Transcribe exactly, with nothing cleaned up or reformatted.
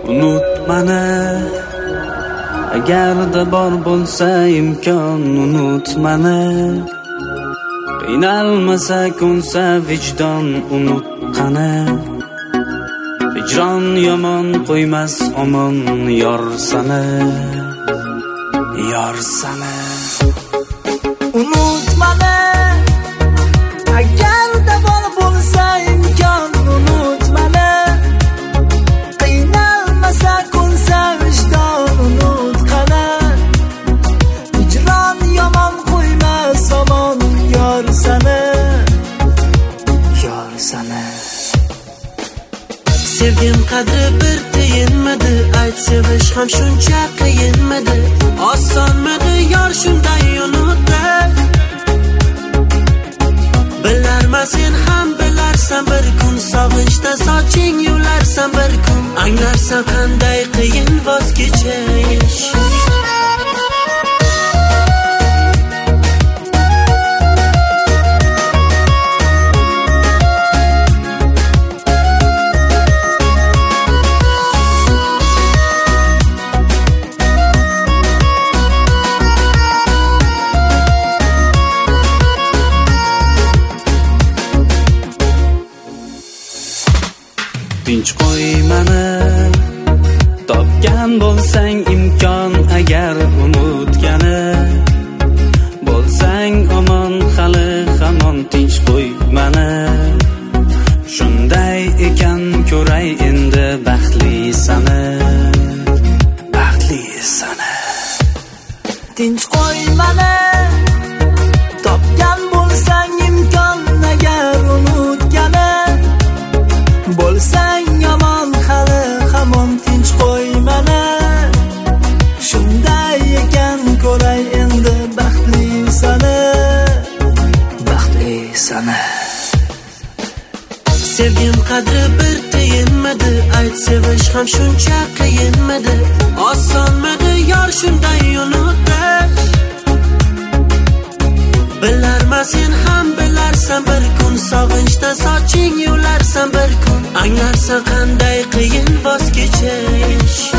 Unutmani agarda bor bo'lsa imkon, unutmani qiynalmasa ko'nsa vijdon, unutqani hijron yomon qo'ymas omon, yor sana yor sana. Unutmani agarda bor bo'lsa imkon, unutmani qiynalmasa ko'nsa vijdon, unutqani hijron yomon qo'ymas omon, yor sana yor sana. Sevgim qadri bir tiyinmadi, ayt sevish ham shuncha qiyinmadi. Osonmidi yor shunday unutib. Bilarman sen ham bilarsan, bir kun sog'inchda soching yularsan, bir kun anglarsan qanday qiyin voz kechish. Tinch qo'ymani topgan bo'lsang imkon, agar unutgani bo'lsang omon, hali hamon tinch qo'ymani. Shunday ekan ko'ray endi baxtli sana, baxtli sana. Tinch qo'ymani topgan bo'lsang imkon, agar unutgani bo'lsang yomon, hali hamon tinch qo'ymani. Shunday ekan ko'ray endi baxtli sana, baxtli sana. Sevgim qadri bir tiyinmadi, ayt sevish ham shuncha qiyinmadi. Osonmidi yor shunday unutish. Bilarman sen ham bilarsan, bir kun sog'inchda soching yularsan, bir kun anglarsan qanday qiyin voz kechish.